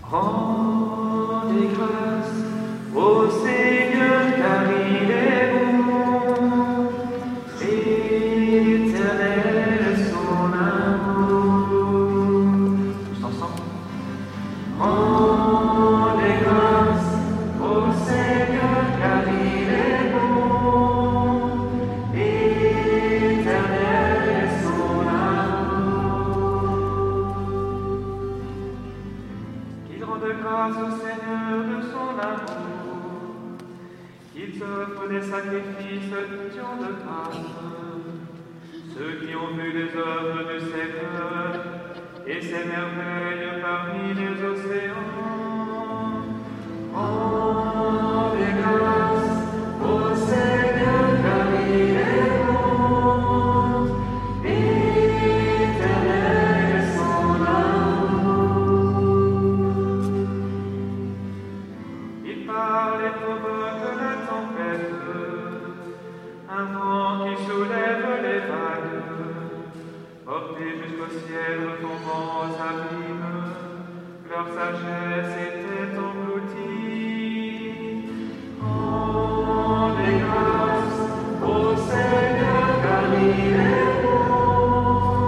Rendez grâce au Seigneur car il est bon, éternel son amour. Tous ensemble. Rendez grâce au Seigneur car il est bon, éternel son amour. Qu'il rende grâce au Seigneur de son amour, qu'il offre des sacrifices dignes de grâce, ceux qui ont vu les œuvres du Seigneur et ses merveilles parmi les océans. Rendez grâce au Seigneur car il est bon, éternel son amour. Il parle et provoque la tempête, un vent qui soulève les vagues, porté jusqu'au ciel retombant aux abîmes, leur sagesse était engloutie. Rendez grâce au Seigneur car il est bon,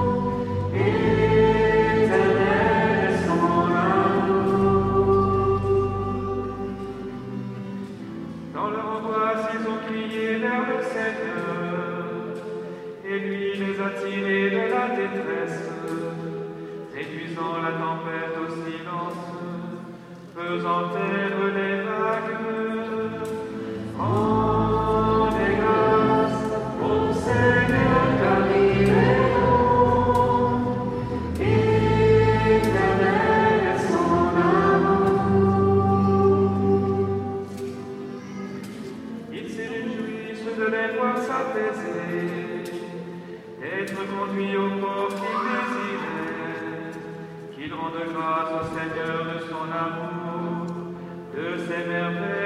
éternel son amour. Dans leur angoisse, ils ont crié vers le Seigneur, et lui les a tirés de la détresse, réduisant la tempête au silence, faisant taire les vagues. Rendez grâce au Seigneur car il est bon, éternel son amour. Ils se réjouissent de les voir s'apaiser, être conduits au port qu'ils désiraient, qu'ils rendent grâce au Seigneur de son amour, de ses merveilles.